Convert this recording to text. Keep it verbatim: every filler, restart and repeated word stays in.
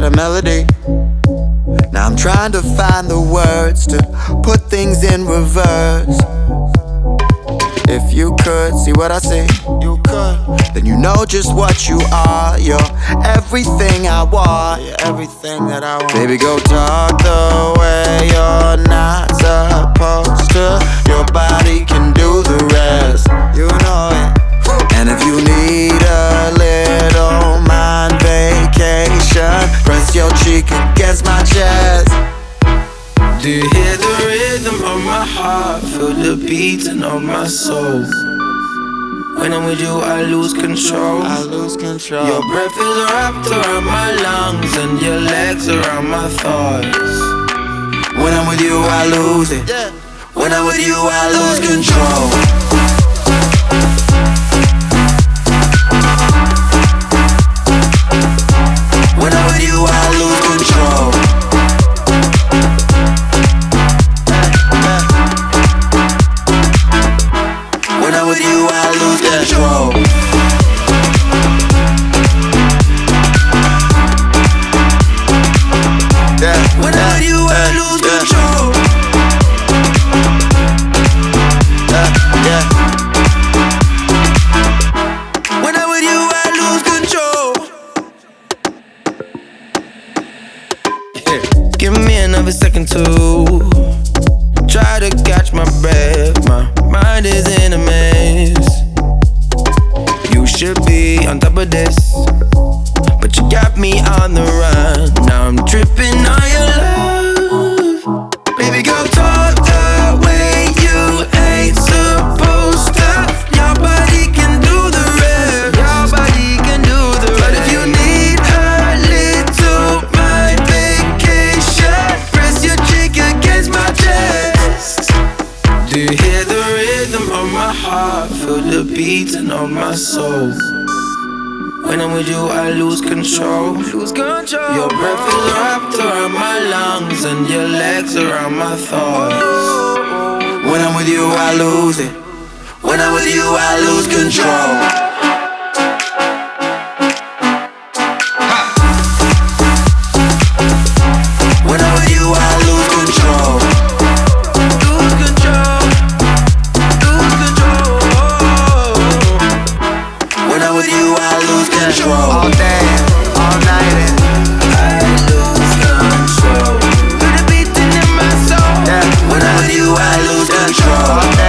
had a melody. Now I'm trying to find the words to put things in reverse. If you could see what I see, you could, then you know just what you are. You're everything I want, you're everything that I want. Baby, go talk the way you're not supposed to. Your body can do the rest, you know it. And if you need a little mind vacation, press your cheek against my chest. Do you hear the rhythm of my heart? Feel the beating of my soul. When I'm with you, I lose control. I lose control. Your breath is wrapped around my lungs and your legs around my thighs. When I'm with you, I lose it. When I'm with you, I lose control. When I'm with you, I lose control. When I'm with you, I lose control. Yeah. When I'm with you, I lose control. Yeah, yeah. When I'm with you, I lose control. Yeah. Give me another second to try to catch my breath. My mind is in a mess. You should be on top of this, but you got me on the run. Now I'm tripping on your love. Baby girl, talk the way you ain't supposed to. Your body can do the rest. Your body can do the rest. But if you need a little mind vacation, press your cheek against my chest. Do you hear the rhythm of my heart? Feel the beating of my soul. When I'm with you, I lose control. Lose control. Your breath is wrapped around my lungs and your legs around my thighs. When I'm with you, I lose it. When I'm with you, I lose control. All day, all night, and I lose control. With a beating in my soul. yeah. When I'm with you, I lose control.